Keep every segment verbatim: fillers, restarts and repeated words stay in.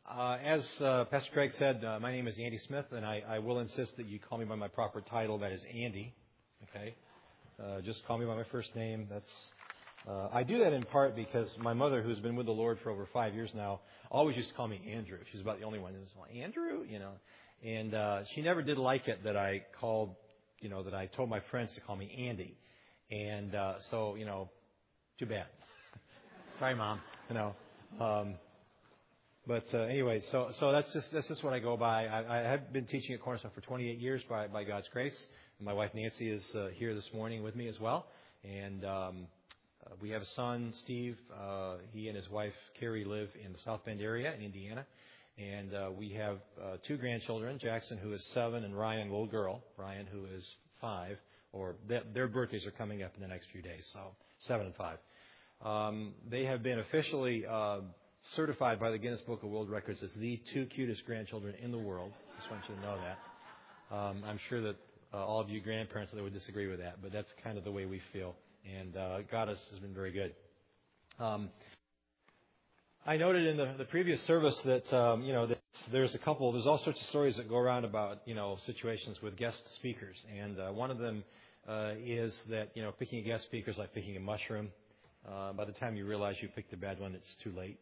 Uh, as uh, Pastor Craig said, uh, my name is Andy Smith, and I, I will insist that you call me by my proper title, that is Andy. Okay, uh, just call me by my first name. That's uh, I do that in part because my mother, who's been with the Lord for over five years now, always used to call me Andrew. She's about the only one who's like, Andrew, you know, and uh, she never did like it that I called, you know, that I told my friends to call me Andy, and uh, so you know, too bad. Sorry, Mom. You know. Um, But uh, anyway, so so that's just that's just what I go by. I, I have been teaching at Cornerstone for twenty-eight years by by God's grace. And my wife Nancy is uh, here this morning with me as well. And um, uh, we have a son, Steve. Uh, he and his wife Carrie live in the South Bend area in Indiana. And uh, we have uh, two grandchildren: Jackson, who is seven, and Ryan, little girl, Ryan, who is five. Or th- their birthdays are coming up in the next few days, so seven and five. Um, they have been officially Uh, certified by the Guinness Book of World Records as the two cutest grandchildren in the world. Just want you to know that. Um, I'm sure that uh, all of you grandparents would disagree with that, but that's kind of the way we feel. And uh, God has, has been very good. Um, I noted in the, the previous service that um, you know that there's a couple. There's all sorts of stories that go around about you know situations with guest speakers, and uh, one of them uh, is that you know picking a guest speaker is like picking a mushroom. Uh, by the time you realize you picked a bad one, it's too late.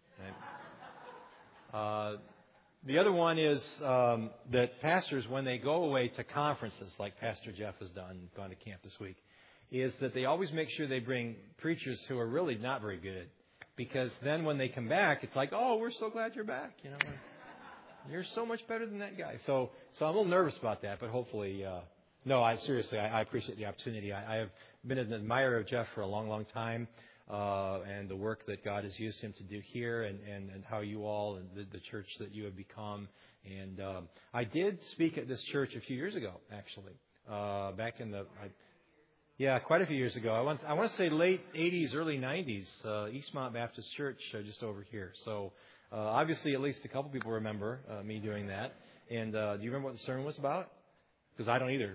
Uh, the other one is um, that pastors, when they go away to conferences, like Pastor Jeff has done, gone to camp this week, is that they always make sure they bring preachers who are really not very good, because then when they come back, it's like, oh, we're so glad you're back. You know, you're so much better than that guy. So, so I'm a little nervous about that, but hopefully, uh, no, I seriously, I, I appreciate the opportunity. I, I have been an admirer of Jeff for a long, long time. Uh, and the work that God has used him to do here, and, and, and how you all and the, the church that you have become. And um, I did speak at this church a few years ago, actually, uh, back in the, I, yeah, quite a few years ago. I want, I want to say late eighties, early nineties, uh, Eastmont Baptist Church, uh, just over here. So uh, obviously, at least a couple people remember uh, me doing that. And uh, do you remember what the sermon was about? Because I don't either.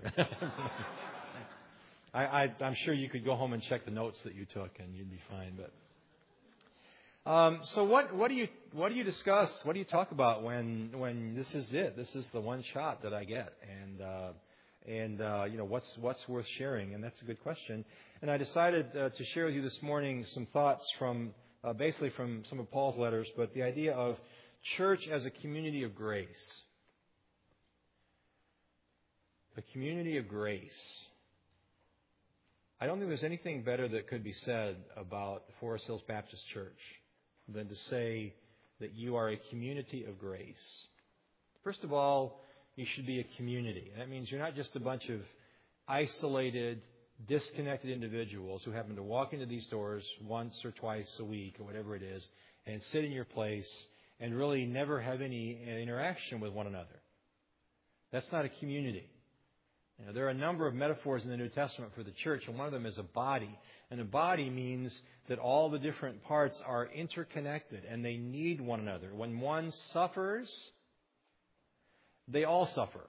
I, I, I'm sure you could go home and check the notes that you took, and you'd be fine. But um, so, what, what do you what do you discuss? What do you talk about when when this is it? This is the one shot that I get, and uh, and uh, you know what's what's worth sharing? And that's a good question. And I decided uh, to share with you this morning some thoughts from uh, basically from some of Paul's letters, but the idea of church as a community of grace, a community of grace. I don't think there's anything better that could be said about the Forest Hills Baptist Church than to say that you are a community of grace. First of all, you should be a community. That means you're not just a bunch of isolated, disconnected individuals who happen to walk into these doors once or twice a week or whatever it is and sit in your place and really never have any interaction with one another. That's not a community. You know, there are a number of metaphors in the New Testament for the church, and one of them is a body. And a body means that all the different parts are interconnected, and they need one another. When one suffers, they all suffer.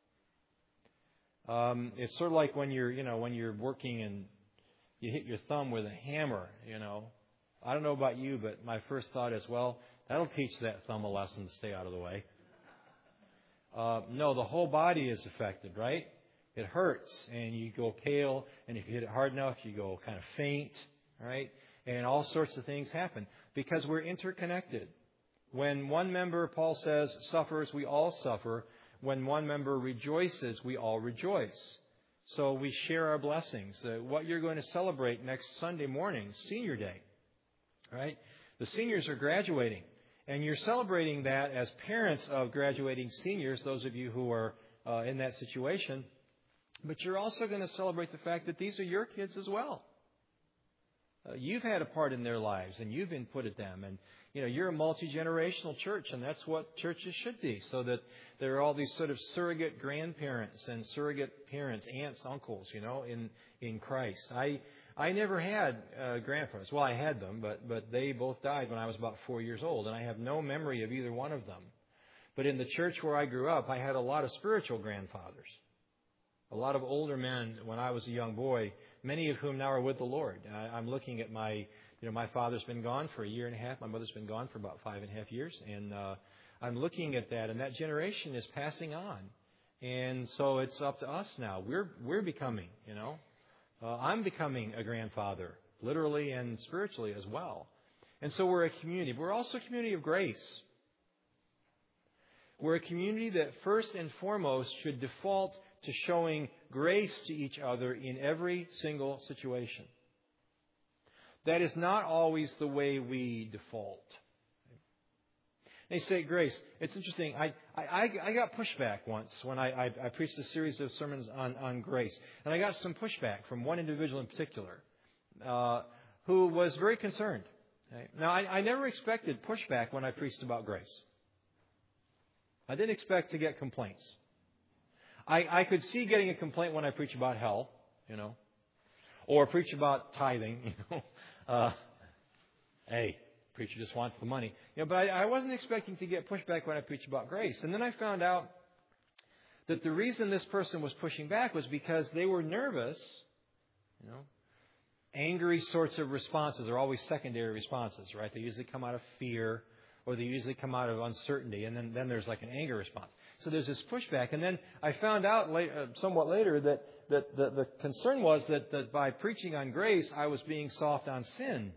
Um, it's sort of like when you're, you know, when you're working and you hit your thumb with a hammer. You know, I don't know about you, but my first thought is, well, that'll teach that thumb a lesson to stay out of the way. Uh, no, the whole body is affected, right? It hurts, and you go pale, and if you hit it hard enough, you go kind of faint, right? And all sorts of things happen because we're interconnected. When one member, Paul says, suffers, we all suffer. When one member rejoices, we all rejoice. So we share our blessings. Uh, what you're going to celebrate next Sunday morning, Senior Day, right? The seniors are graduating, and you're celebrating that as parents of graduating seniors, those of you who are uh, in that situation. But you're also going to celebrate the fact that these are your kids as well. Uh, you've had a part in their lives, and you've inputted them. And, you know, you're a multi-generational church, and that's what churches should be, so that there are all these sort of surrogate grandparents and surrogate parents, aunts, uncles, you know, in, in Christ. I I never had uh, grandparents. Well, I had them, but, but they both died when I was about four years old, and I have no memory of either one of them. But in the church where I grew up, I had a lot of spiritual grandfathers. A lot of older men when I was a young boy, many of whom now are with the Lord. I, I'm looking at my, you You know, my father's been gone for a year and a half. My mother's been gone for about five and a half years. And uh, I'm looking at that, and that generation is passing on. And so it's up to us now. We're we're becoming, you know. Uh, I'm becoming a grandfather, literally and spiritually as well. And so we're a community. But we're also a community of grace. We're a community that first and foremost should default to showing grace to each other in every single situation. That is not always the way we default. They say grace. It's interesting. I, I, I got pushback once when I, I, I preached a series of sermons on, on grace. And I got some pushback from one individual in particular uh, who was very concerned. Okay? Now, I, I never expected pushback when I preached about grace. I didn't expect to get complaints. I, I could see getting a complaint when I preach about hell, you know, or preach about tithing, you know. Uh, hey, preacher just wants the money. You know, but I, I wasn't expecting to get pushback when I preached about grace. And then I found out that the reason this person was pushing back was because they were nervous, you know. Angry sorts of responses are always secondary responses, right? They usually come out of fear, or they usually come out of uncertainty, and then, then there's like an anger response. So there's this pushback. And then I found out late, uh, somewhat later that, that the, the concern was that, that by preaching on grace, I was being soft on sin.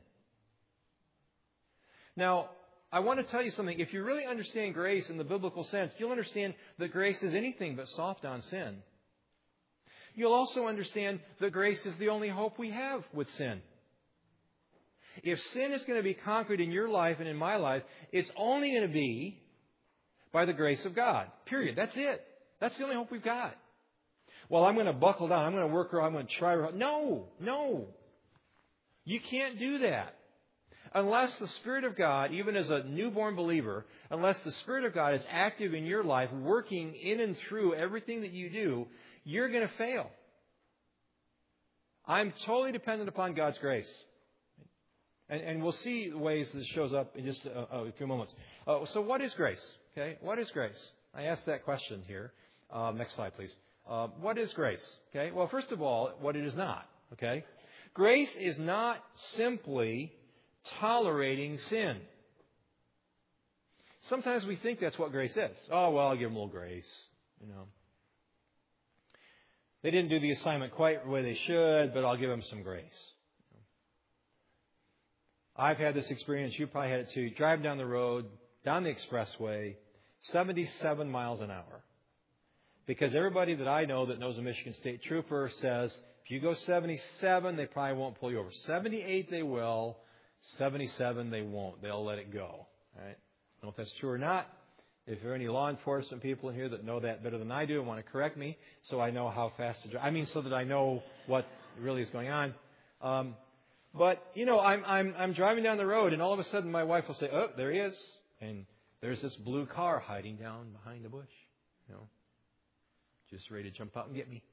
Now, I want to tell you something. If you really understand grace in the biblical sense, you'll understand that grace is anything but soft on sin. You'll also understand that grace is the only hope we have with sin. If sin is going to be conquered in your life and in my life, it's only going to be by the grace of God. Period. That's it. That's the only hope we've got. Well, I'm going to buckle down. I'm going to work hard. I'm going to try hard. No, no. You can't do that. Unless the Spirit of God, even as a newborn believer, unless the Spirit of God is active in your life, working in and through everything that you do, you're going to fail. I'm totally dependent upon God's grace. And, and we'll see ways this shows up in just a, a few moments. Uh, so what is grace? Okay, what is grace? I asked that question here. Uh, next slide, please. Uh, what is grace? Okay, well, first of all, what it is not. Okay, grace is not simply tolerating sin. Sometimes we think that's what grace is. Oh, well, I'll give them a little grace. You know, they didn't do the assignment quite the way they should, but I'll give them some grace. I've had this experience. You probably had it too. You drive down the road, down the expressway, seventy-seven miles an hour. Because everybody that I know that knows a Michigan State Trooper says, if you go seventy-seven, they probably won't pull you over. seventy-eight, they will. seventy-seven, they won't. They'll let it go. All right? I don't know if that's true or not. If there are any law enforcement people in here that know that better than I do and want to correct me so I know how fast to drive. I mean, so that I know what really is going on. Um, But, you know, I'm, I'm, I'm driving down the road, and all of a sudden my wife will say, oh, there he is. And there's this blue car hiding down behind a bush, you know, just ready to jump out and get me.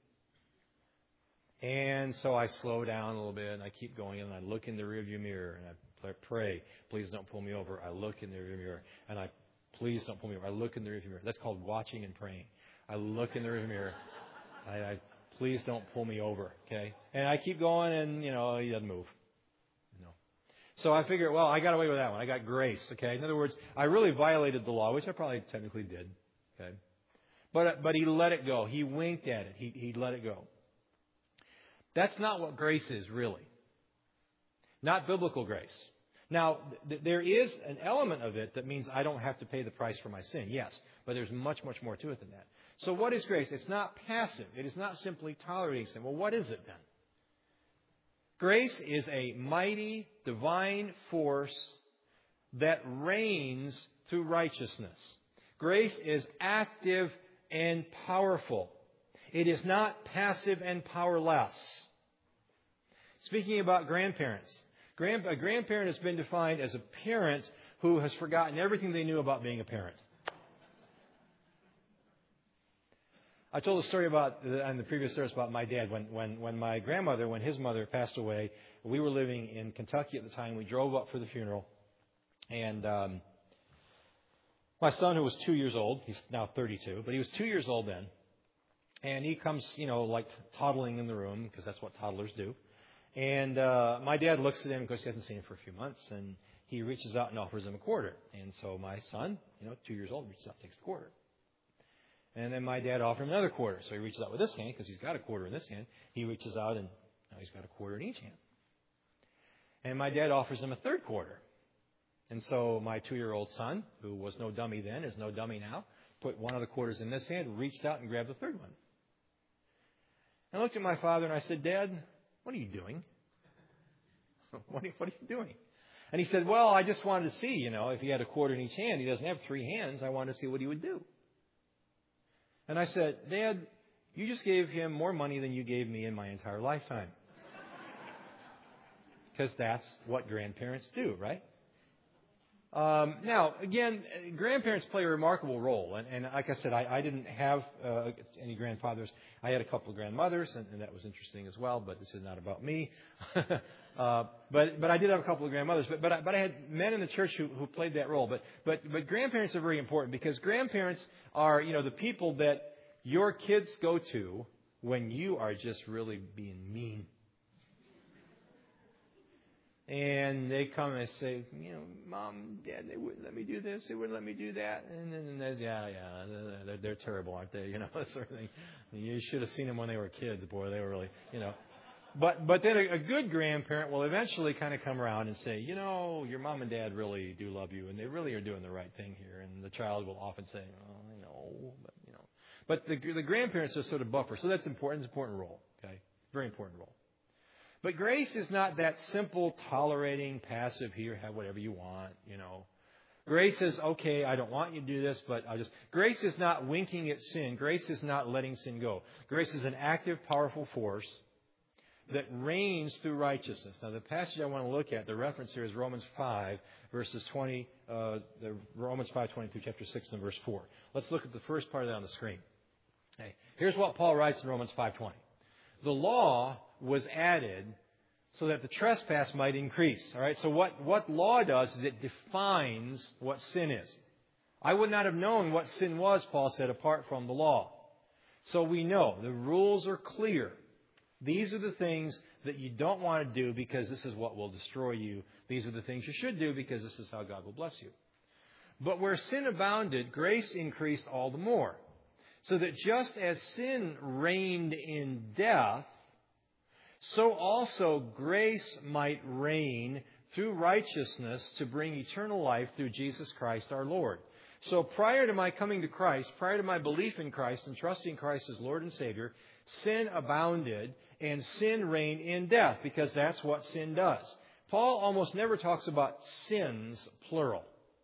And so I slow down a little bit, and I keep going, and I look in the rearview mirror, and I pray, please don't pull me over. I look in the rearview mirror, and I, please don't pull me over. I look in the rearview mirror. That's called watching and praying. I look in the rearview mirror. I, I, please don't pull me over, okay? And I keep going, and, you know, he doesn't move. So I figured, well, I got away with that one. I got grace, okay? In other words, I really violated the law, which I probably technically did, okay? But but he let it go. He winked at it. He, he let it go. That's not what grace is, really. Not biblical grace. Now, th- there is an element of it that means I don't have to pay the price for my sin, yes. But there's much, much more to it than that. So what is grace? It's not passive. It is not simply tolerating sin. Well, what is it then? Grace is a mighty, divine force that reigns through righteousness. Grace is active and powerful. It is not passive and powerless. Speaking about grandparents, grand, a grandparent has been defined as a parent who has forgotten everything they knew about being a parent. I told a story about on the previous service about my dad. When, when, when my grandmother, when his mother passed away, we were living in Kentucky at the time. We drove up for the funeral. And um, my son, who was two years old, he's now thirty-two, but he was two years old then. And he comes, you know, like toddling in the room, because that's what toddlers do. And uh, my dad looks at him because he hasn't seen him for a few months, and he reaches out and offers him a quarter. And so my son, you know, two years old, reaches out and takes the quarter. And then my dad offered him another quarter. So he reaches out with this hand because he's got a quarter in this hand. He reaches out and now he's got a quarter in each hand. And my dad offers him a third quarter. And so my two-year-old son, who was no dummy then, is no dummy now, put one of the quarters in this hand, reached out and grabbed the third one. I looked at my father and I said, Dad, what are you doing? what, are you, what are you doing? And he said, well, I just wanted to see, you know, if he had a quarter in each hand, he doesn't have three hands, I wanted to see what he would do. And I said, Dad, you just gave him more money than you gave me in my entire lifetime. Because that's what grandparents do, right? Um, now, again, grandparents play a remarkable role. And, and like I said, I, I didn't have uh, any grandfathers. I had a couple of grandmothers, and, and that was interesting as well, but this is not about me. uh, but but I did have a couple of grandmothers. But but I, but I had men in the church who, who played that role. But, but but grandparents are very important because grandparents are, you know, the people that your kids go to when you are just really being mean. And they come and they say, you know, Mom, Dad, they wouldn't let me do this, they wouldn't let me do that. And then they, yeah, yeah, they're, they're terrible, aren't they? You know, that sort of thing. You should have seen them when they were kids, boy. They were really, you know. But but then a, a good grandparent will eventually kind of come around and say, you know, your mom and dad really do love you, and they really are doing the right thing here. And the child will often say, oh, I know, but you know. But the the grandparents are sort of buffer, so that's important. It's an important role. Okay, very important role. But grace is not that simple, tolerating, passive, here, have whatever you want, you know. Grace is, okay, I don't want you to do this, but I'll just... Grace is not winking at sin. Grace is not letting sin go. Grace is an active, powerful force that reigns through righteousness. Now, the passage I want to look at, the reference here is Romans five, verses twenty, uh, the Romans five, twenty through chapter six and verse four. Let's look at the first part of that on the screen. Okay. Here's what Paul writes in Romans five twenty. The law was added so that the trespass might increase. All right. So what, what law does is it defines what sin is. I would not have known what sin was, Paul said, apart from the law. So we know the rules are clear. These are the things that you don't want to do because this is what will destroy you. These are the things you should do because this is how God will bless you. But where sin abounded, grace increased all the more. So that just as sin reigned in death, so also grace might reign through righteousness to bring eternal life through Jesus Christ our Lord. So prior to my coming to Christ, prior to my belief in Christ and trusting Christ as Lord and Savior, sin abounded and sin reigned in death because that's what sin does. Paul almost never talks about sins, plural.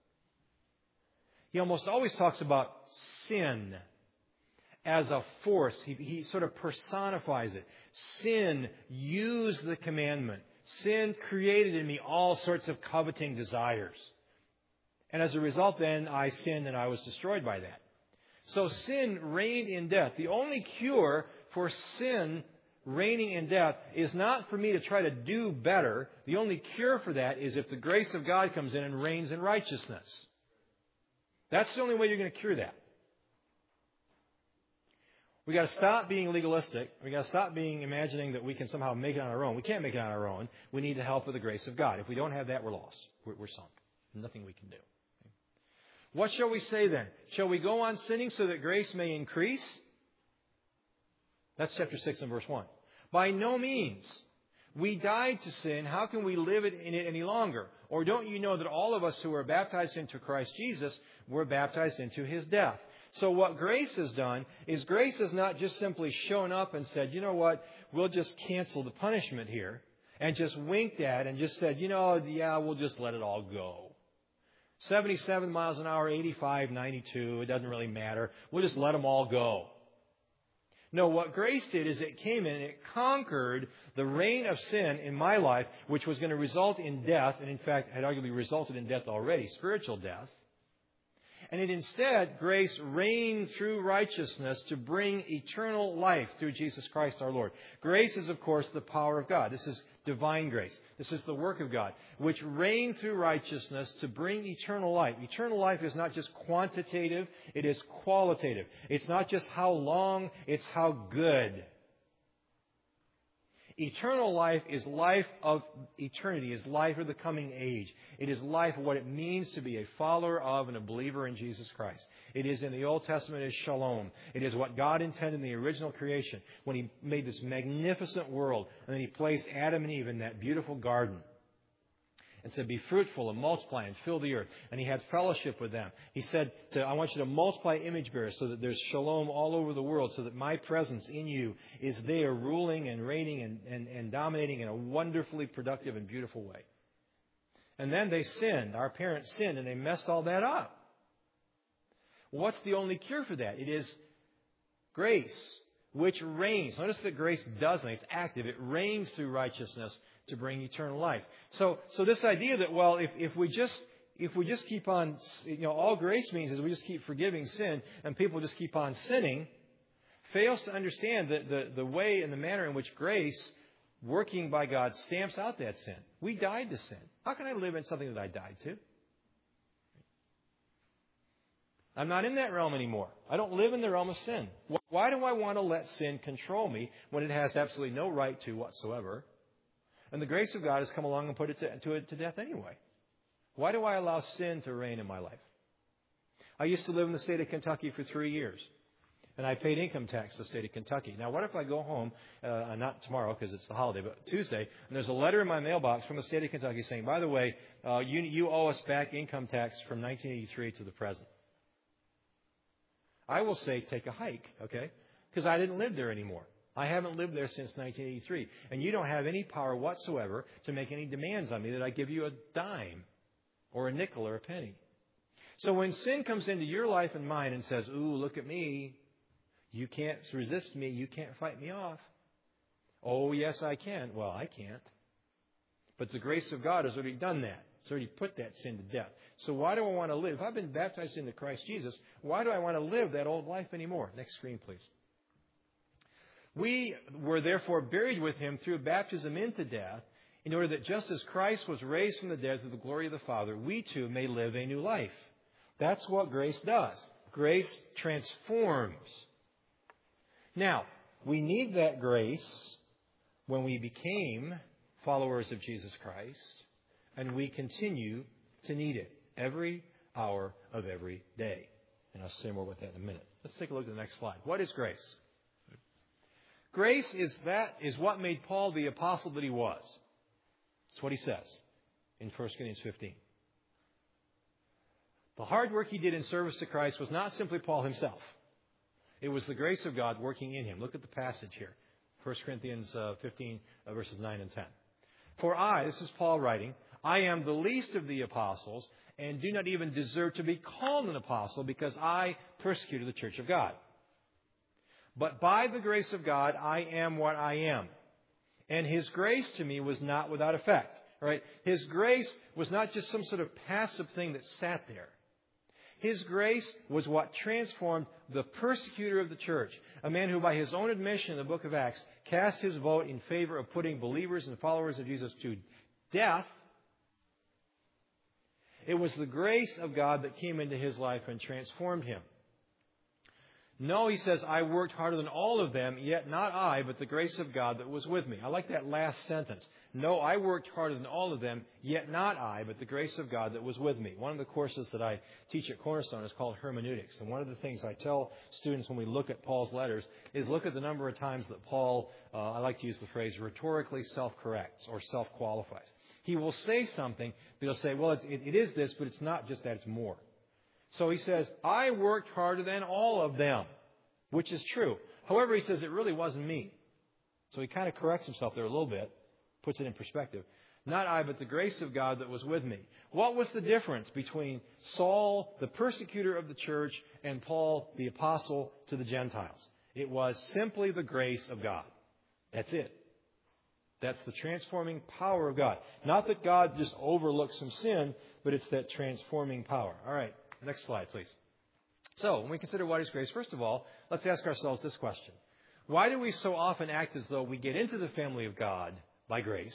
He almost always talks about sin as a force. He, he sort of personifies it. Sin used the commandment. Sin created in me all sorts of coveting desires. And as a result, then, I sinned and I was destroyed by that. So sin reigned in death. The only cure for sin reigning in death is not for me to try to do better. The only cure for that is if the grace of God comes in and reigns in righteousness. That's the only way you're going to cure that. We've got to stop being legalistic. We've got to stop being imagining that we can somehow make it on our own. We can't make it on our own. We need the help of the grace of God. If we don't have that, we're lost. We're, we're sunk. Nothing we can do. Okay. What shall we say then? Shall we go on sinning so that grace may increase? That's chapter six and verse one. By no means. We died to sin. How can we live in it any longer? Or don't you know that all of us who were baptized into Christ Jesus were baptized into His death? So what grace has done is grace has not just simply shown up and said, you know what, we'll just cancel the punishment here, and just winked at and just said, you know, yeah, we'll just let it all go. seventy-seven miles an hour, eighty-five, ninety-two, it doesn't really matter. We'll just let them all go. No, what grace did is it came in and it conquered the reign of sin in my life, which was going to result in death, and in fact had arguably resulted in death already, spiritual death. And it instead, grace reigned through righteousness to bring eternal life through Jesus Christ our Lord. Grace is, of course, the power of God. This is divine grace. This is the work of God, which reigned through righteousness to bring eternal life. Eternal life is not just quantitative, it is qualitative. It's not just how long, it's how good. Eternal life is life of eternity, is life of the coming age. It is life of what it means to be a follower of and a believer in Jesus Christ. It is in the Old Testament as shalom. It is what God intended in the original creation when He made this magnificent world and then He placed Adam and Eve in that beautiful garden and said, be fruitful and multiply and fill the earth. And He had fellowship with them. He said, to, I want you to multiply image bearers so that there's shalom all over the world, so that my presence in you is there ruling and reigning and, and, and dominating in a wonderfully productive and beautiful way. And then they sinned. Our parents sinned and they messed all that up. What's the only cure for that? It is grace, which reigns. Notice that grace doesn't. It's active. It reigns through righteousness to bring eternal life. So, so this idea that, well, if, if we just if we just keep on, you know, all grace means is we just keep forgiving sin and people just keep on sinning, fails to understand the, the, the way and the manner in which grace, working by God, stamps out that sin. We died to sin. How can I live in something that I died to? I'm not in that realm anymore. I don't live in the realm of sin. Why do I want to let sin control me when it has absolutely no right to whatsoever? And the grace of God has come along and put it to, to it to death anyway. Why do I allow sin to reign in my life? I used to live in the state of Kentucky for three years. And I paid income tax to the state of Kentucky. Now, what if I go home, uh, not tomorrow because it's the holiday, but Tuesday, and there's a letter in my mailbox from the state of Kentucky saying, by the way, uh, you, you owe us back income tax from nineteen eighty-three to the present. I will say, take a hike, okay? Because I didn't live there anymore. I haven't lived there since nineteen eighty-three. And you don't have any power whatsoever to make any demands on me that I give you a dime or a nickel or a penny. So when sin comes into your life and mine and says, ooh, look at me. You can't resist me. You can't fight me off. Oh, yes, I can. Well, I can't. But the grace of God has already done that. It's already put that sin to death. So why do I want to live? If I've been baptized into Christ Jesus, why do I want to live that old life anymore? Next screen, please. We were therefore buried with Him through baptism into death, in order that just as Christ was raised from the dead through the glory of the Father, we too may live a new life. That's what grace does. Grace transforms. Now, we need that grace when we became followers of Jesus Christ, and we continue to need it every hour of every day. And I'll say more about that in a minute. Let's take a look at the next slide. What is grace? Grace is that is what made Paul the apostle that he was. That's what he says in First Corinthians fifteen. The hard work he did in service to Christ was not simply Paul himself. It was the grace of God working in him. Look at the passage here. First Corinthians fifteen, verses nine and ten. For I, this is Paul writing, I am the least of the apostles and do not even deserve to be called an apostle because I persecuted the church of God. But by the grace of God, I am what I am. And His grace to me was not without effect. All right? His grace was not just some sort of passive thing that sat there. His grace was what transformed the persecutor of the church, a man who by his own admission in the book of Acts cast his vote in favor of putting believers and followers of Jesus to death. It was the grace of God that came into his life and transformed him. No, he says, I worked harder than all of them, yet not I, but the grace of God that was with me. I like that last sentence. No, I worked harder than all of them, yet not I, but the grace of God that was with me. One of the courses that I teach at Cornerstone is called hermeneutics. And one of the things I tell students when we look at Paul's letters is look at the number of times that Paul, uh, I like to use the phrase, rhetorically self-corrects or self-qualifies. He will say something, but he'll say, well, it, it, it is this, but it's not just that, it's more. So he says, I worked harder than all of them, which is true. However, he says it really wasn't me. So he kind of corrects himself there a little bit, puts it in perspective. Not I, but the grace of God that was with me. What was the difference between Saul, the persecutor of the church, and Paul, the apostle to the Gentiles? It was simply the grace of God. That's it. That's the transforming power of God. Not that God just overlooks some sin, but it's that transforming power. All right. Next slide, please. So, when we consider what is grace, first of all, let's ask ourselves this question. Why do we so often act as though we get into the family of God by grace,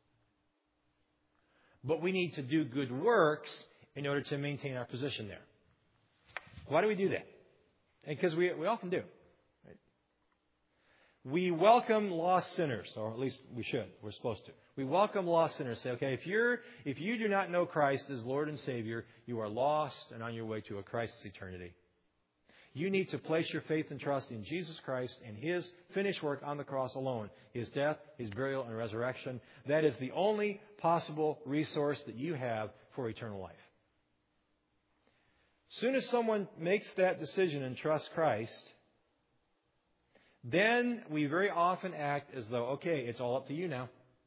but we need to do good works in order to maintain our position there? Why do we do that? And because we, we often do. Right? We welcome lost sinners, or at least we should. We're supposed to. We welcome lost sinners. Say, okay, if you're if you do not know Christ as Lord and Savior, you are lost and on your way to a Christ's eternity. You need to place your faith and trust in Jesus Christ and His finished work on the cross alone. His death, His burial, and resurrection. That is the only possible resource that you have for eternal life. As soon as someone makes that decision and trusts Christ, then we very often act as though, okay, it's all up to you now.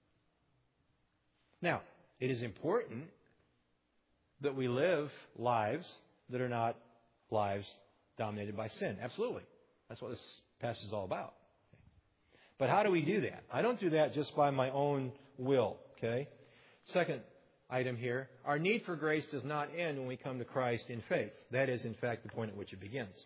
Now, it is important that we live lives that are not lives dominated by sin. Absolutely. That's what this passage is all about. But how do we do that? I don't do that just by my own will. Okay. Second item here, our need for grace does not end when we come to Christ in faith. That is, in fact, the point at which it begins.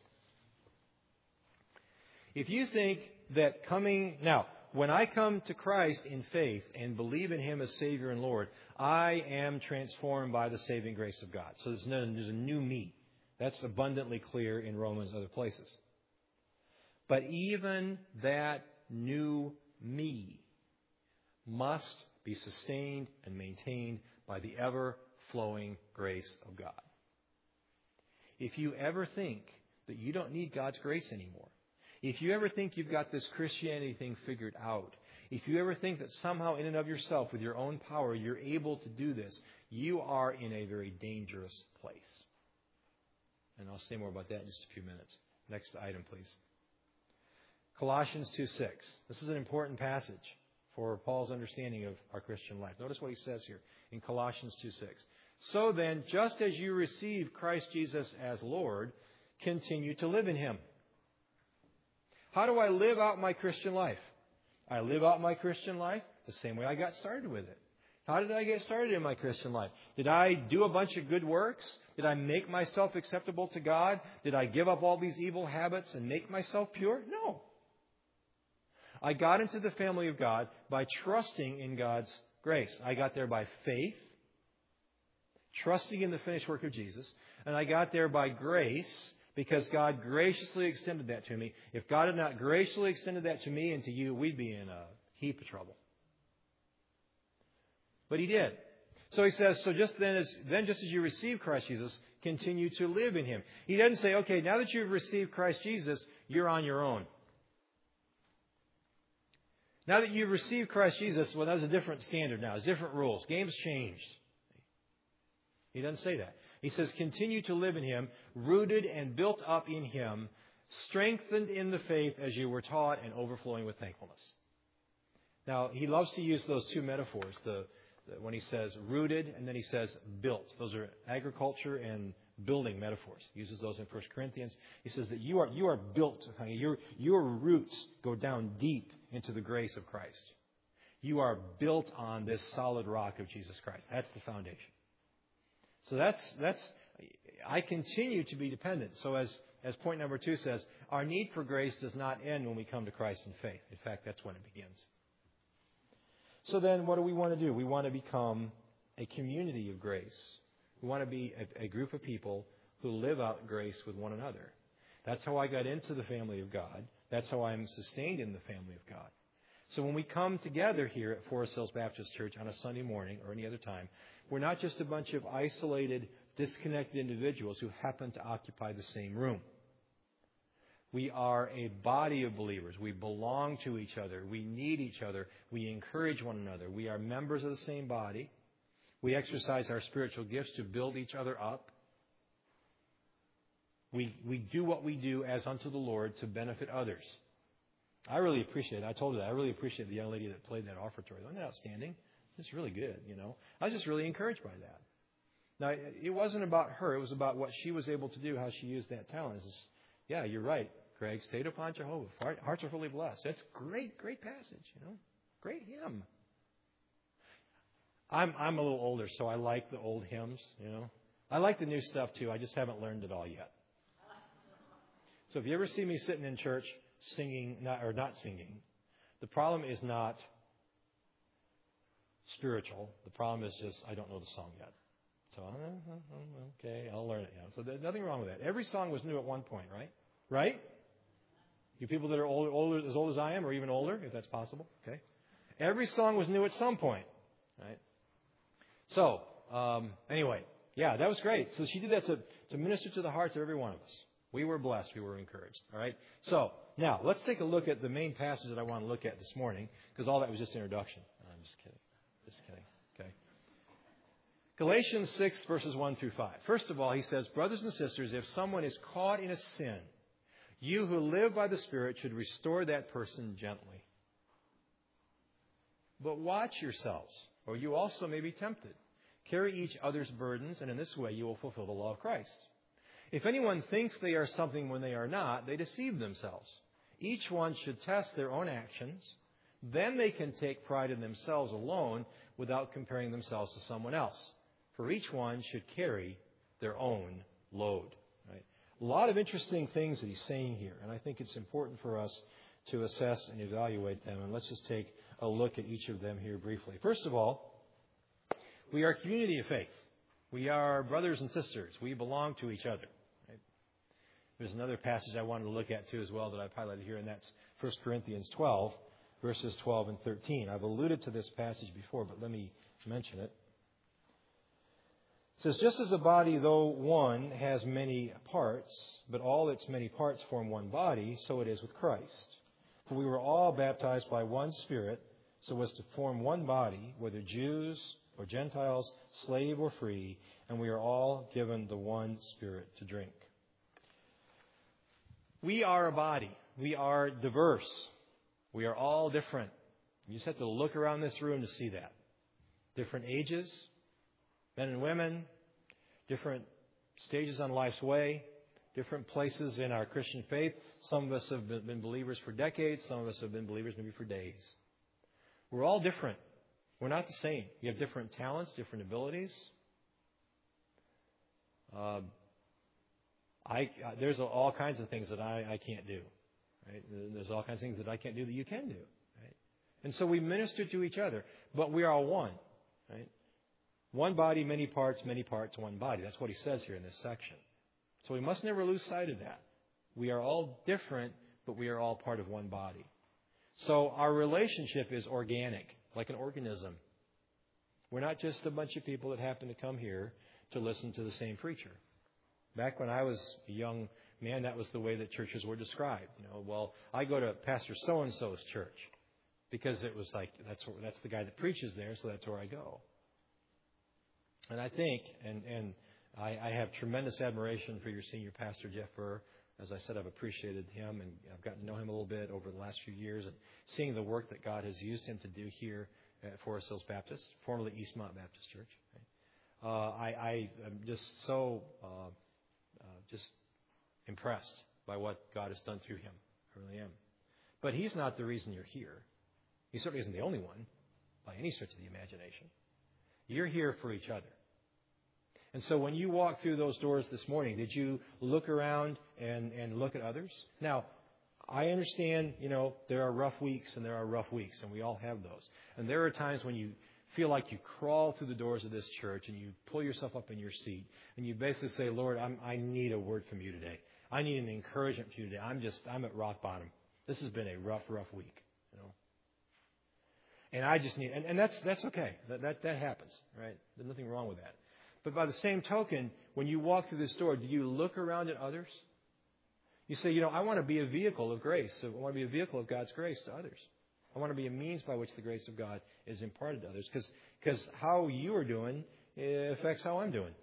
If you think that coming... Now, when I come to Christ in faith and believe in Him as Savior and Lord, I am transformed by the saving grace of God. So there's, no, there's a new me. That's abundantly clear in Romans and other places. But even that new me must be sustained and maintained by the ever-flowing grace of God. If you ever think that you don't need God's grace anymore, if you ever think you've got this Christianity thing figured out, if you ever think that somehow in and of yourself, with your own power, you're able to do this, you are in a very dangerous place. And I'll say more about that in just a few minutes. Next item, please. Colossians two six. This is an important passage for Paul's understanding of our Christian life. Notice what he says here in Colossians two six. So then, just as you receive Christ Jesus as Lord, continue to live in Him. How do I live out my Christian life? I live out my Christian life the same way I got started with it. How did I get started in my Christian life? Did I do a bunch of good works? Did I make myself acceptable to God? Did I give up all these evil habits and make myself pure? No. I got into the family of God by trusting in God's grace. I got there by faith, trusting in the finished work of Jesus, and I got there by grace because God graciously extended that to me. If God had not graciously extended that to me and to you, we'd be in a heap of trouble. But He did. So He says, so just then, as, then just as you receive Christ Jesus, continue to live in Him. He doesn't say, okay, now that you've received Christ Jesus, you're on your own. Now that you've received Christ Jesus, well, that's a different standard now. It's different rules. Game's changed. He doesn't say that. He says, continue to live in Him, rooted and built up in Him, strengthened in the faith as you were taught, and overflowing with thankfulness. Now, he loves to use those two metaphors, the, the when he says rooted and then he says built. Those are agriculture and building metaphors. He uses those in First Corinthians. He says that you are you are built. Your, your roots go down deep into the grace of Christ. You are built on this solid rock of Jesus Christ. That's the foundation. So that's that's I continue to be dependent. So as as point number two says, our need for grace does not end when we come to Christ in faith. In fact, that's when it begins. So then what do we want to do? We want to become a community of grace. We want to be a, a group of people who live out grace with one another. That's how I got into the family of God. That's how I'm sustained in the family of God. So when we come together here at Forest Hills Baptist Church on a Sunday morning or any other time, we're not just a bunch of isolated, disconnected individuals who happen to occupy the same room. We are a body of believers. We belong to each other. We need each other. We encourage one another. We are members of the same body. We exercise our spiritual gifts to build each other up. We, we do what we do as unto the Lord to benefit others. I really appreciate it. I told you that. I really appreciate the young lady that played that offertory. Wasn't that outstanding? It's really good, you know. I was just really encouraged by that. Now, it wasn't about her. It was about what she was able to do, how she used that talent. It's, yeah, you're right, Greg. Stayed upon Jehovah. Hearts are fully blessed. That's great, great passage, you know. Great hymn. I'm I'm a little older, so I like the old hymns, you know. I like the new stuff, too. I just haven't learned it all yet. So if you ever see me sitting in church singing, not, or not singing, the problem is not spiritual. The problem is just I don't know the song yet. So, okay, I'll learn it. Yeah. So there's nothing wrong with that. Every song was new at one point, right? Right? You people that are older, older, as old as I am, or even older, if that's possible. Okay. Every song was new at some point, right? So, um, anyway, yeah, that was great. So she did that to, to minister to the hearts of every one of us. We were blessed. We were encouraged. All right. So now let's take a look at the main passage that I want to look at this morning, because all that was just introduction. I'm just kidding. Just kidding. Okay. Galatians six, verses one through five. First of all, he says, brothers and sisters, if someone is caught in a sin, you who live by the Spirit should restore that person gently. But watch yourselves, or you also may be tempted. Carry each other's burdens, and in this way you will fulfill the law of Christ. If anyone thinks they are something when they are not, they deceive themselves. Each one should test their own actions. Then they can take pride in themselves alone without comparing themselves to someone else. For each one should carry their own load. Right? A lot of interesting things that he's saying here, and I think it's important for us to assess and evaluate them. And let's just take a look at each of them here briefly. First of all, we are a community of faith. We are brothers and sisters. We belong to each other. Right? There's another passage I wanted to look at too as well that I've highlighted here, and that's First Corinthians twelve, verses twelve and thirteen. I've alluded to this passage before, but let me mention it. It says, just as a body, though one, has many parts, but all its many parts form one body, so it is with Christ. For we were all baptized by one Spirit, so as to form one body, whether Jews or Gentiles, slave or free, and we are all given the one Spirit to drink. We are a body. We are diverse. We are all different. You just have to look around this room to see that. Different ages, men and women, different stages on life's way, different places in our Christian faith. Some of us have been believers for decades. Some of us have been believers maybe for days. We're all different. We're not the same. You have different talents, different abilities. Uh, I, there's all kinds of things that I, I can't do. Right? There's all kinds of things that I can't do that you can do. Right? And so we minister to each other, but we are all one. Right? One body, many parts, many parts, one body. That's what he says here in this section. So we must never lose sight of that. We are all different, but we are all part of one body. So our relationship is organic, like an organism. We're not just a bunch of people that happen to come here to listen to the same preacher. Back when I was a young man, that was the way that churches were described. You know, well, I go to Pastor so-and-so's church because it was like, that's where, that's the guy that preaches there, so that's where I go. And I think, and, and I, I have tremendous admiration for your senior pastor, Jeff Burr. As I said, I've appreciated him, and I've gotten to know him a little bit over the last few years, and seeing the work that God has used him to do here at Forest Hills Baptist, formerly Eastmont Baptist Church. Right? Uh, I, I am just so uh, uh, just impressed by what God has done through him. I really am. But he's not the reason you're here. He certainly isn't the only one, by any stretch of the imagination. You're here for each other. And so when you walk through those doors this morning, did you look around and, and look at others? Now, I understand, you know, there are rough weeks and there are rough weeks, and we all have those. And there are times when you feel like you crawl through the doors of this church and you pull yourself up in your seat and you basically say, Lord, I'm, I need a word from you today. I need an encouragement from you today. I'm just, I'm at rock bottom. This has been a rough, rough week, you know. And I just need, and, and that's that's okay. That, that that happens, right? There's nothing wrong with that. But by the same token, when you walk through this door, do you look around at others? You say, you know, I want to be a vehicle of grace. So I want to be a vehicle of God's grace to others. I want to be a means by which the grace of God is imparted to others. Because because how you are doing affects how I'm doing.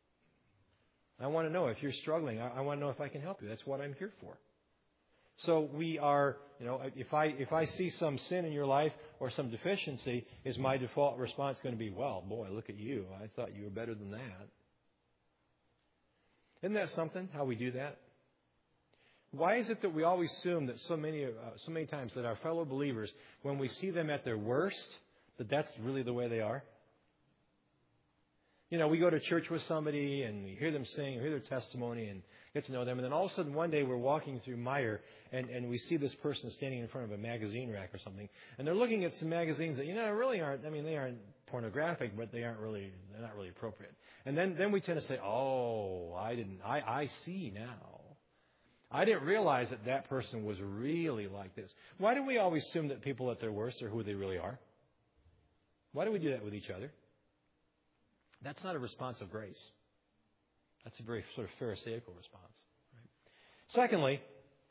I want to know if you're struggling. I, I want to know if I can help you. That's what I'm here for. So we are, you know, if I if I see some sin in your life or some deficiency, is my default response going to be, well, boy, look at you. I thought you were better than that. Isn't that something, how we do that? Why is it that we always assume that so many uh, so many times that our fellow believers, when we see them at their worst, that that's really the way they are? You know, we go to church with somebody and we hear them sing, we hear their testimony and get to know them. And then all of a sudden one day we're walking through Meijer and, and we see this person standing in front of a magazine rack or something. And they're looking at some magazines that, you know, really aren't, I mean, they aren't pornographic, but they aren't really, they're not really appropriate. And then, then we tend to say, oh, I didn't, I, I see now. I didn't realize that that person was really like this. Why do we always assume that people at their worst are who they really are? Why do we do that with each other? That's not a response of grace. That's a very sort of Pharisaical response. Right? Secondly,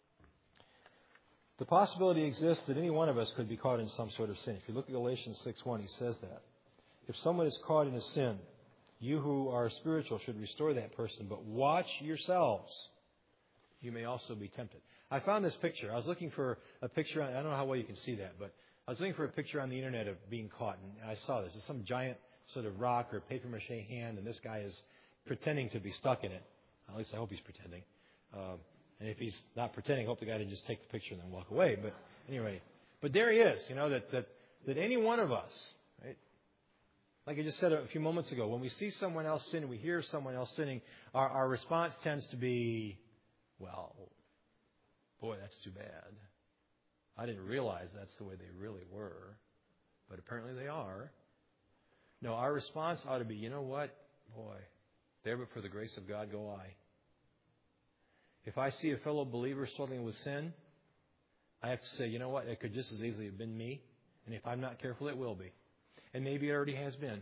the possibility exists that any one of us could be caught in some sort of sin. If you look at Galatians six one, he says that. If someone is caught in a sin, you who are spiritual should restore that person, but watch yourselves. You may also be tempted. I found this picture. I was looking for a picture. I don't know how well you can see that, but I was looking for a picture on the internet of being caught, and I saw this. It's some giant sort of rock or paper mache hand, and this guy is pretending to be stuck in it. At least I hope he's pretending. Uh, and if he's not pretending, I hope the guy didn't just take the picture and then walk away. But anyway, but there he is. You know that that that any one of us, right? Like I just said a few moments ago, when we see someone else sinning, we hear someone else sinning, our, our response tends to be, well, boy, that's too bad. I didn't realize that's the way they really were, but apparently they are. No, our response ought to be, you know what? Boy, there but for the grace of God go I. If I see a fellow believer struggling with sin, I have to say, you know what? It could just as easily have been me. And if I'm not careful, it will be. And maybe it already has been.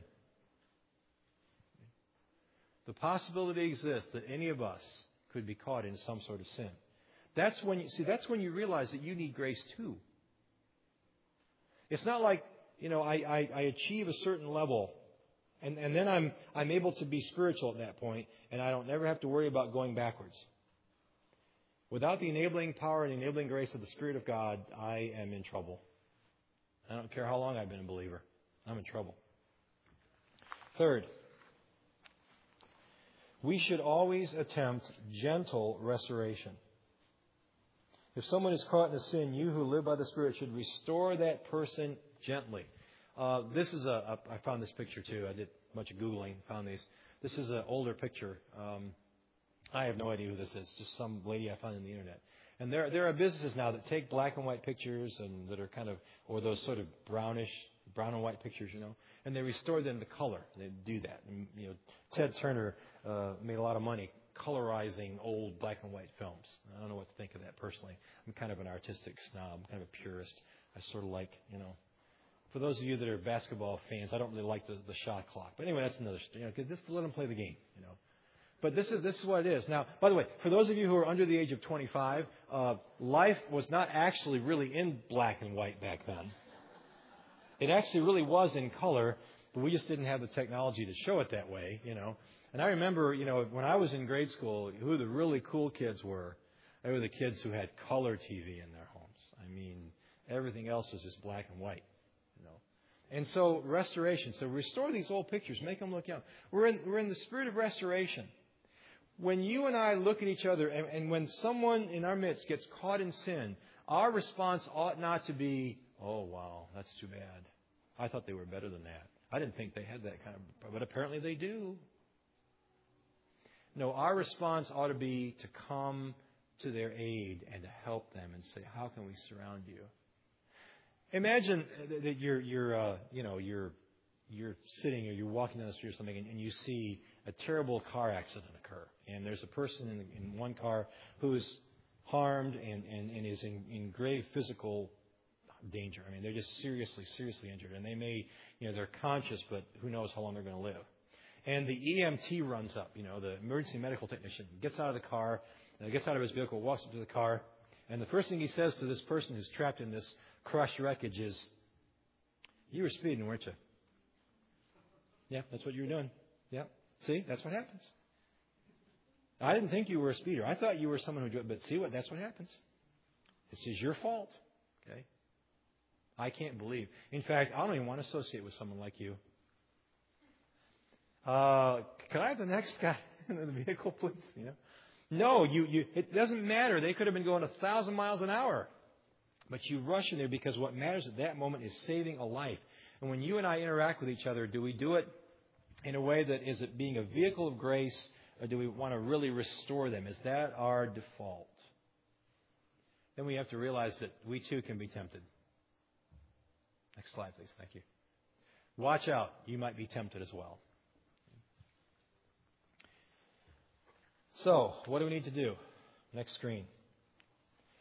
The possibility exists that any of us could be caught in some sort of sin. That's when you see. That's when you realize that you need grace too. It's not like, you know, I, I, I achieve a certain level, and, and then I'm I'm able to be spiritual at that point, and I don't never have to worry about going backwards. Without the enabling power and enabling grace of the Spirit of God, I am in trouble. I don't care how long I've been a believer. I'm in trouble. Third, we should always attempt gentle restoration. If someone is caught in a sin, you who live by the Spirit should restore that person gently. Uh, this is a, a, I found this picture too. I did a bunch of Googling, found these. This is an older picture. Um, I have no idea who this is. Just some lady I found on the internet. And there, there are businesses now that take black and white pictures and that are kind of, or those sort of brownish, brown and white pictures, you know, and they restore them to color. They do that. And, you know, Ted Turner uh, made a lot of money colorizing old black and white films. I don't know what to think of that personally. I'm kind of an artistic snob, kind of a purist. I sort of like, you know, for those of you that are basketball fans, I don't really like the, the shot clock. But anyway, that's another story. You know, 'cause just let them play the game, you know. But this is this is what it is. Now, by the way, for those of you who are under the age of twenty-five, uh, life was not actually really in black and white back then. It actually really was in color, but we just didn't have the technology to show it that way, you know. And I remember, you know, when I was in grade school, who the really cool kids were. They were the kids who had color T V in their homes. I mean, everything else was just black and white, you know. And so restoration. So restore these old pictures, make them look young. We're in we're in the spirit of restoration. When you and I look at each other, and, and when someone in our midst gets caught in sin, our response ought not to be, "Oh wow, that's too bad. I thought they were better than that. I didn't think they had that kind of," but apparently they do. No, our response ought to be to come to their aid and to help them and say, "How can we surround you?" Imagine that you're, you're, uh, you know, you're, you're sitting or you're walking down the street or something, and, and you see a terrible car accident occur, and there's a person in, in one car who's harmed and, and, and is in, in grave physical danger. I mean, they're just seriously, seriously injured, and they may, you know, they're conscious, but who knows how long they're going to live. And the E M T runs up, you know, the emergency medical technician, gets out of the car, uh, gets out of his vehicle, walks up to the car, and the first thing he says to this person who's trapped in this crushed wreckage is, "You were speeding, weren't you?" "Yeah, that's what you were doing." "Yeah, see, that's what happens. I didn't think you were a speeder. I thought you were someone who do it, but see what? That's what happens. This is your fault." Okay? I can't believe. In fact, I don't even want to associate with someone like you. Uh, can I have the next guy in the vehicle, please? You know? No, you, you, it doesn't matter. They could have been going a thousand miles an hour. But you rush in there because what matters at that moment is saving a life. And when you and I interact with each other, do we do it in a way that is it being a vehicle of grace, or do we want to really restore them? Is that our default? Then we have to realize that we too can be tempted. Next slide, please. Thank you. Watch out. You might be tempted as well. So, what do we need to do? Next screen.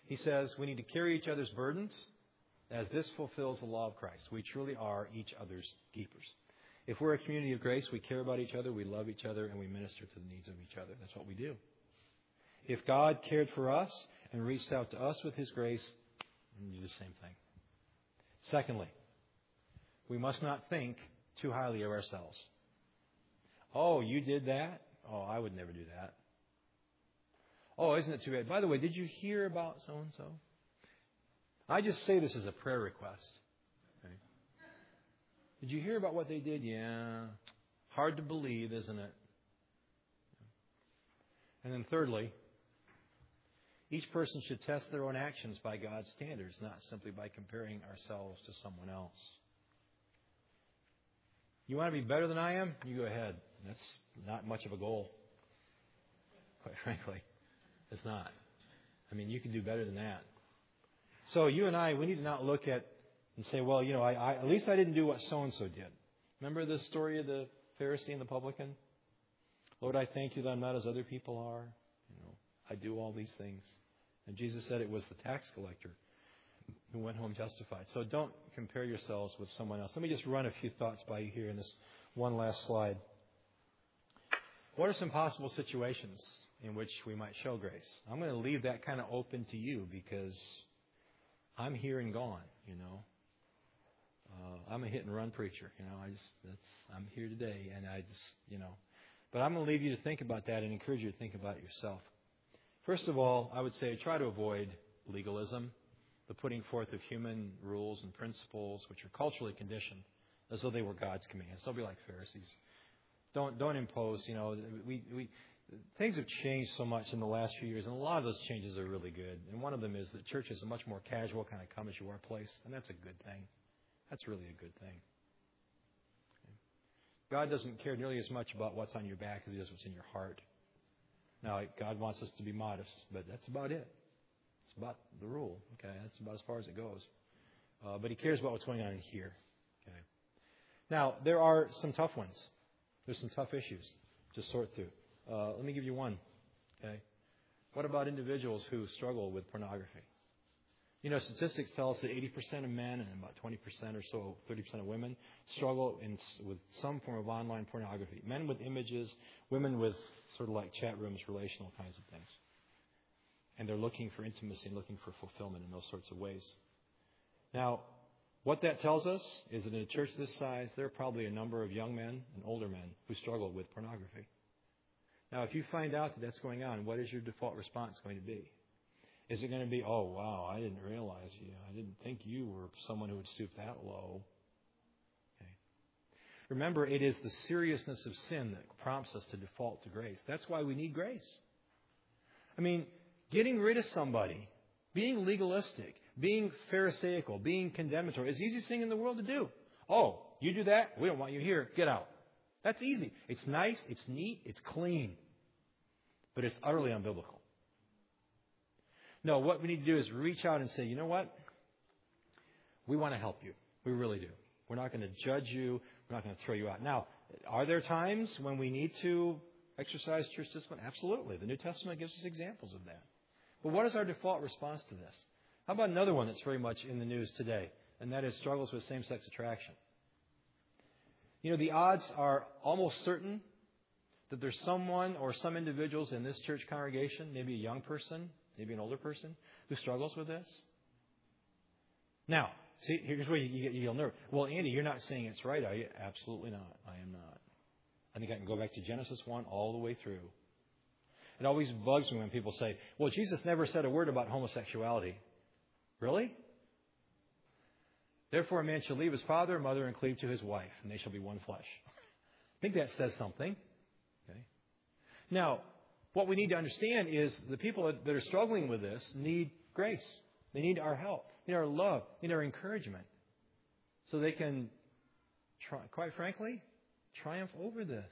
He says we need to carry each other's burdens as this fulfills the law of Christ. We truly are each other's keepers. If we're a community of grace, we care about each other, we love each other, and we minister to the needs of each other. That's what we do. If God cared for us and reached out to us with His grace, we do the same thing. Secondly, we must not think too highly of ourselves. Oh, you did that? Oh, I would never do that. Oh, isn't it too bad? By the way, did you hear about so-and-so? I just say this as a prayer request. Okay. Did you hear about what they did? Yeah. Hard to believe, isn't it? And then thirdly, each person should test their own actions by God's standards, not simply by comparing ourselves to someone else. You want to be better than I am? You go ahead. That's not much of a goal, quite frankly. It's not. I mean, you can do better than that. So you and I, we need to not look at and say, well, you know, I, I, at least I didn't do what so-and-so did. Remember the story of the Pharisee and the publican? Lord, I thank you that I'm not as other people are. You know, I do all these things. And Jesus said it was the tax collector who went home justified. So don't compare yourselves with someone else. Let me just run a few thoughts by you here in this one last slide. What are some possible situations in which we might show grace? I'm going to leave that kind of open to you because I'm here and gone, you know. Uh, I'm a hit and run preacher, you know. I just that's I'm here today, and I just you know. But I'm going to leave you to think about that and encourage you to think about it yourself. First of all, I would say try to avoid legalism, the putting forth of human rules and principles which are culturally conditioned, as though they were God's commands. Don't be like Pharisees. Don't don't impose. You know, we we things have changed so much in the last few years, and a lot of those changes are really good. And one of them is that church is a much more casual kind of come as you are place, and that's a good thing. That's really a good thing. Okay. God doesn't care nearly as much about what's on your back as He does what's in your heart. Now, God wants us to be modest, but that's about it. It's about the rule. Okay, that's about as far as it goes. Uh, but He cares about what's going on in here. Okay. Now, there are some tough ones. There's some tough issues to sort through. Uh, let me give you one. Okay. What about individuals who struggle with pornography? You know, statistics tell us that eighty percent of men and about twenty percent or so, thirty percent of women struggle in, with some form of online pornography. Men with images, women with sort of like chat rooms, relational kinds of things. And they're looking for intimacy and looking for fulfillment in those sorts of ways. Now, what that tells us is that in a church this size, there are probably a number of young men and older men who struggle with pornography. Now, if you find out that that's going on, what is your default response going to be? Is it going to be, oh, wow, I didn't realize you. I didn't think you were someone who would stoop that low. Okay. Remember, it is the seriousness of sin that prompts us to default to grace. That's why we need grace. I mean, getting rid of somebody, being legalistic, being pharisaical, being condemnatory is the easiest thing in the world to do. Oh, you do that? We don't want you here. Get out. That's easy. It's nice. It's neat. It's clean. But it's utterly unbiblical. No, what we need to do is reach out and say, you know what? We want to help you. We really do. We're not going to judge you. We're not going to throw you out. Now, are there times when we need to exercise church discipline? Absolutely. The New Testament gives us examples of that. But what is our default response to this? How about another one that's very much in the news today, and that is struggles with same-sex attraction? You know, the odds are almost certain that there's someone or some individuals in this church congregation, maybe a young person, maybe an older person, who struggles with this. Now, see, here's where you, you get you get nervous. Well, Andy, you're not saying it's right, are you? Absolutely not. I am not. I think I can go back to Genesis one all the way through. It always bugs me when people say, well, Jesus never said a word about homosexuality. Really? Therefore, a man shall leave his father and mother and cleave to his wife, and they shall be one flesh. I think that says something. Okay. Now, what we need to understand is the people that are struggling with this need grace. They need our help. They need our love. They need our encouragement. So they can, try, quite frankly, triumph over this.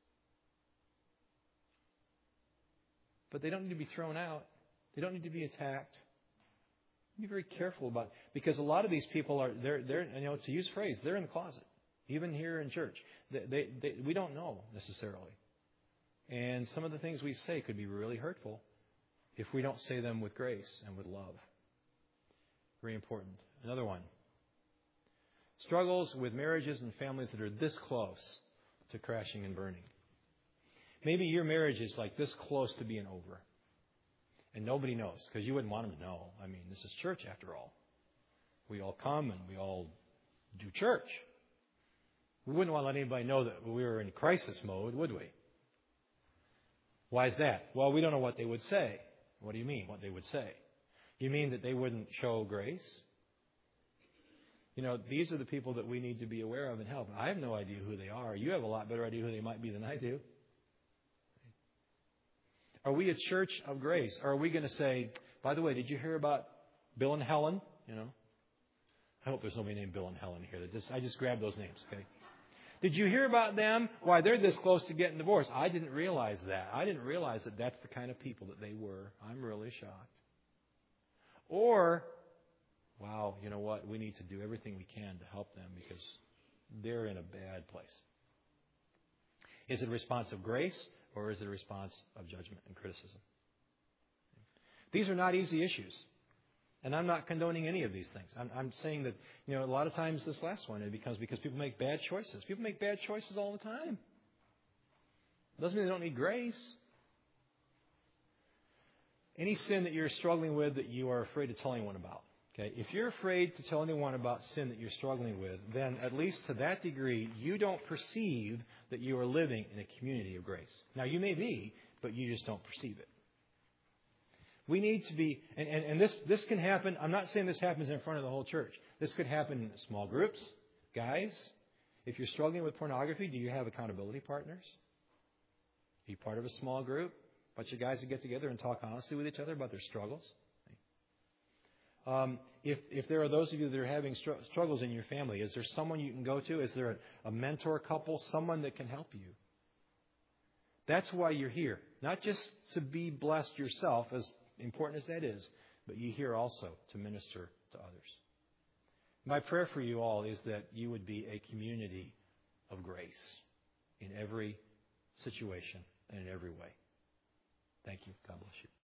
But they don't need to be thrown out. They don't need to be attacked. Be very careful about it, because a lot of these people are, they're, they're, you know, to use a phrase, they're in the closet, even here in church. They, they, they, we don't know necessarily. And some of the things we say could be really hurtful. if we don't say them with grace and with love. Very important. Another one. Struggles with marriages and families that are this close to crashing and burning. Maybe your marriage is like this close to being over. And nobody knows, because you wouldn't want them to know. I mean, this is church after all. We all come and we all do church. We wouldn't want to let anybody know that we were in crisis mode, would we? Why is that? Well, we don't know what they would say. What do you mean, what they would say? You mean that they wouldn't show grace? You know, these are the people that we need to be aware of and help. I have no idea who they are. You have a lot better idea who they might be than I do. Are we a church of grace? Or are we going to say, by the way, did you hear about Bill and Helen? You know, I hope there's nobody named Bill and Helen here. That just, I just grabbed those names, okay? Did you hear about them? Why, they're this close to getting divorced. I didn't realize that. I didn't realize that that's the kind of people that they were. I'm really shocked. Or, wow, you know what? We need to do everything we can to help them because they're in a bad place. Is it a response of grace or is it a response of judgment and criticism? These are not easy issues. And I'm not condoning any of these things. I'm, I'm saying that, you know, a lot of times this last one, it becomes because people make bad choices. People make bad choices all the time. Doesn't mean they don't need grace. Any sin that you're struggling with that you are afraid to tell anyone about. Okay, if you're afraid to tell anyone about sin that you're struggling with, then at least to that degree, you don't perceive that you are living in a community of grace. Now, you may be, but you just don't perceive it. We need to be, and, and, and this, this can happen. I'm not saying this happens in front of the whole church. This could happen in small groups. Guys, if you're struggling with pornography, do you have accountability partners? Are you part of a small group? A bunch of guys that get together and talk honestly with each other about their struggles? Um, if, if there are those of you that are having str- struggles in your family, is there someone you can go to? Is there a, a mentor couple, someone that can help you? That's why you're here. Not just to be blessed yourself, as important as that is, but you're here also to minister to others. My prayer for you all is that you would be a community of grace in every situation and in every way. Thank you. God bless you.